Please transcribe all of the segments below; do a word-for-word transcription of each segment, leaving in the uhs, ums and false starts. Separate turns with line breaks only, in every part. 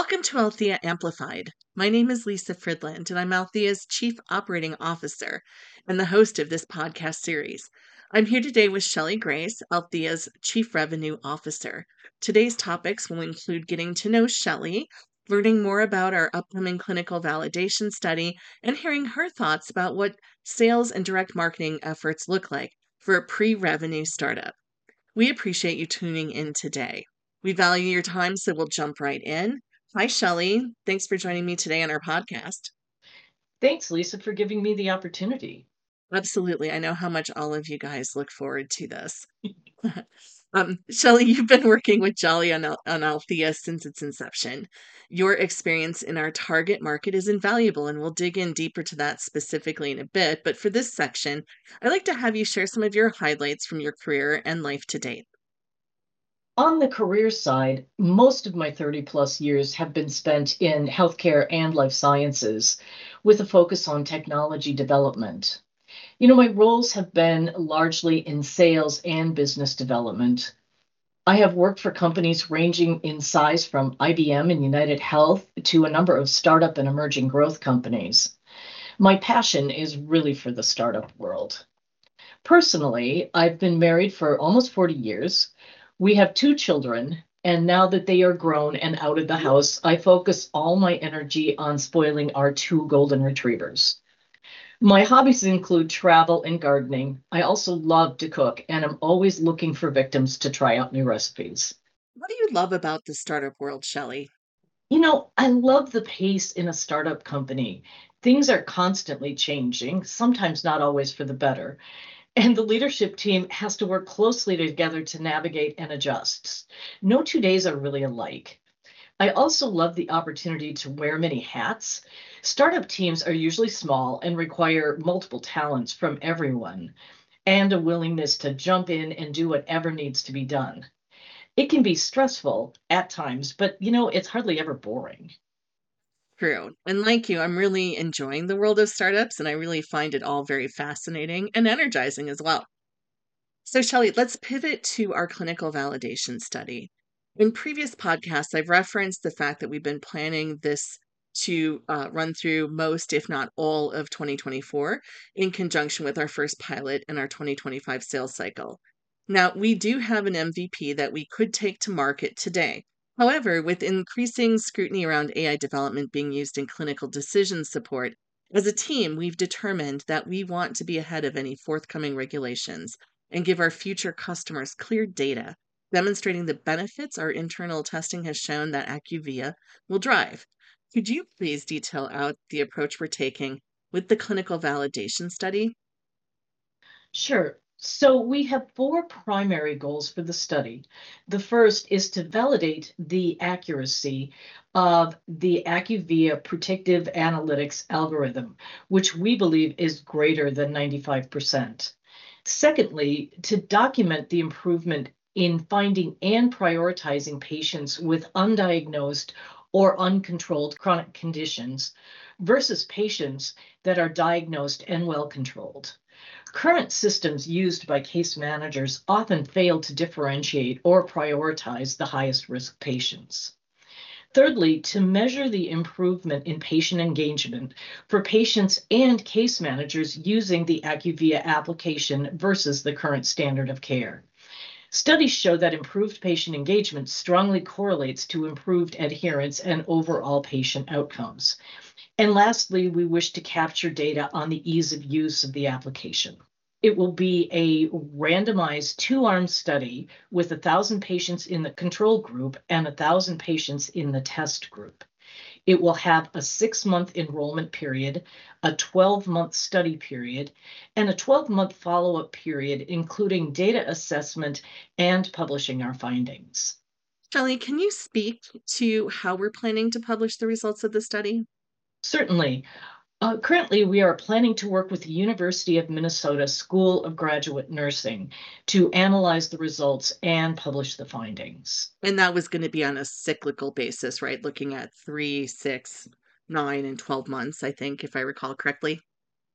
Welcome to Althea Amplified. My name is Lisa Fridland, and I'm Althea's Chief Operating Officer and the host of this podcast series. I'm here today with Shelley Grace, Althea's Chief Revenue Officer. Today's topics will include getting to know Shelley, learning more about our upcoming clinical validation study, and hearing her thoughts about what sales and direct marketing efforts look like for a pre-revenue startup. We appreciate you tuning in today. We value your time, so we'll jump right in. Hi, Shelley. Thanks for joining me today on our podcast.
Thanks, Lisa, for giving me the opportunity.
Absolutely. I know how much all of you guys look forward to this. um, Shelley, you've been working with Jolly on, Al- on Althea since its inception. Your experience in our target market is invaluable, and we'll dig in deeper to that specifically in a bit. But for this section, I'd like to have you share some of your highlights from your career and life to date.
On the career side, most of my thirty plus years have been spent in healthcare and life sciences with a focus on technology development. You know, my roles have been largely in sales and business development. I have worked for companies ranging in size from I B M and United Health to a number of startup and emerging growth companies. My passion is really for the startup world. Personally, I've been married for almost forty years. We have two children, and now that they are grown and out of the house, I focus all my energy on spoiling our two golden retrievers. My hobbies include travel and gardening. I also love to cook, and I'm always looking for victims to try out new recipes.
What do you love about the startup world, Shelley?
You know, I love the pace in a startup company. Things are constantly changing, sometimes not always for the better. And the leadership team has to work closely together to navigate and adjust. No two days are really alike. I also love the opportunity to wear many hats. Startup teams are usually small and require multiple talents from everyone and a willingness to jump in and do whatever needs to be done. It can be stressful at times, but you know, it's hardly ever boring.
True. And like you, I'm really enjoying the world of startups, and I really find it all very fascinating and energizing as well. So, Shelley, let's pivot to our clinical validation study. In previous podcasts, I've referenced the fact that we've been planning this to uh, run through most, if not all, of twenty twenty-four in conjunction with our first pilot and our twenty twenty-five sales cycle. Now, we do have an M V P that we could take to market today. However, with increasing scrutiny around A I development being used in clinical decision support, as a team, we've determined that we want to be ahead of any forthcoming regulations and give our future customers clear data demonstrating the benefits our internal testing has shown that Acuvia will drive. Could you please detail out the approach we're taking with the clinical validation study?
Sure. So we have four primary goals for the study. The first is to validate the accuracy of the Acuvia predictive analytics algorithm, which we believe is greater than ninety-five percent. Secondly, to document the improvement in finding and prioritizing patients with undiagnosed or uncontrolled chronic conditions versus patients that are diagnosed and well controlled. Current systems used by case managers often fail to differentiate or prioritize the highest risk patients. Thirdly, to measure the improvement in patient engagement for patients and case managers using the Acuvia application versus the current standard of care. Studies show that improved patient engagement strongly correlates to improved adherence and overall patient outcomes. And lastly, we wish to capture data on the ease of use of the application. It will be a randomized two-arm study with one thousand patients in the control group and one thousand patients in the test group. It will have a six-month enrollment period, a twelve-month study period, and a twelve-month follow-up period, including data assessment and publishing our findings.
Shelley, can you speak to how we're planning to publish the results of the study?
Certainly. Uh, currently, we are planning to work with the University of Minnesota School of Graduate Nursing to analyze the results and publish the findings.
And that was going to be on a cyclical basis, right? Looking at three, six, nine, and twelve months, I think, if I recall correctly.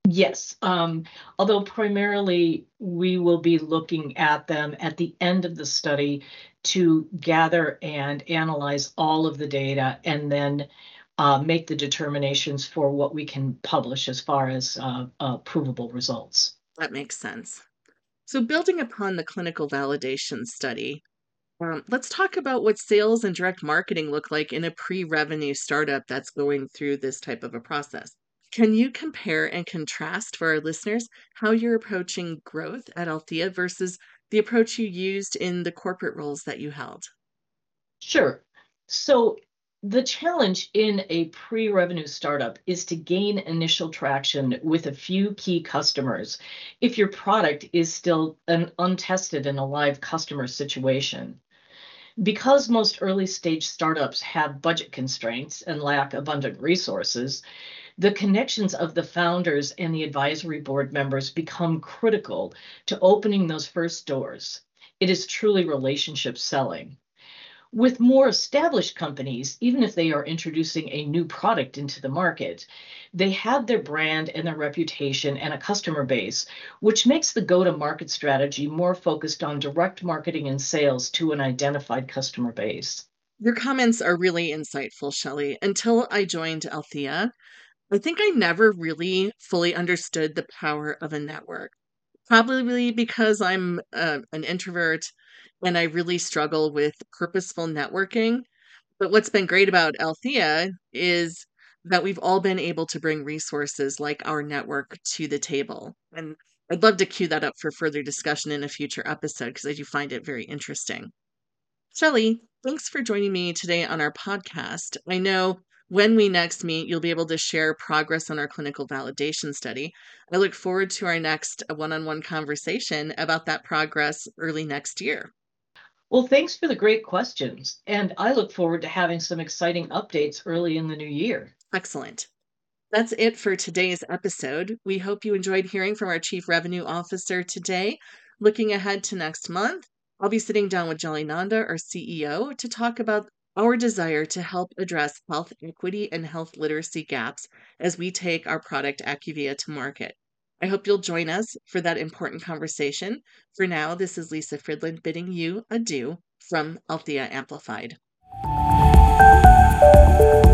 Yes, um, although primarily we will be looking at them at the end of the study to gather and analyze all of the data and then uh, make the determinations for what we can publish as far as uh, uh, provable results.
That makes sense. So, building upon the clinical validation study, um, let's talk about what sales and direct marketing look like in a pre revenue startup that's going through this type of a process. Can you compare and contrast for our listeners how you're approaching growth at Althea versus the approach you used in the corporate roles that you held?
Sure. So the challenge in a pre-revenue startup is to gain initial traction with a few key customers if your product is still an untested and a live customer situation. Because most early stage startups have budget constraints and lack abundant resources, the connections of the founders and the advisory board members become critical to opening those first doors. It is truly relationship selling. With more established companies, even if they are introducing a new product into the market, they have their brand and their reputation and a customer base, which makes the go to market strategy more focused on direct marketing and sales to an identified customer base.
Your comments are really insightful, Shelley. Until I joined Althea, I think I never really fully understood the power of a network. Probably because I'm uh, an introvert and I really struggle with purposeful networking. But what's been great about Althea is that we've all been able to bring resources like our network to the table. And I'd love to cue that up for further discussion in a future episode because I do find it very interesting. Shelley, thanks for joining me today on our podcast. I know when we next meet, you'll be able to share progress on our clinical validation study. I look forward to our next one on one conversation about that progress early next year.
Well, thanks for the great questions. And I look forward to having some exciting updates early in the new year.
Excellent. That's it for today's episode. We hope you enjoyed hearing from our Chief Revenue Officer today. Looking ahead to next month, I'll be sitting down with Jolly Nanda, our C E O, to talk about our desire to help address health equity and health literacy gaps as we take our product Acuvia to market. I hope you'll join us for that important conversation. For now, this is Lisa Fridland bidding you adieu from Althea Amplified.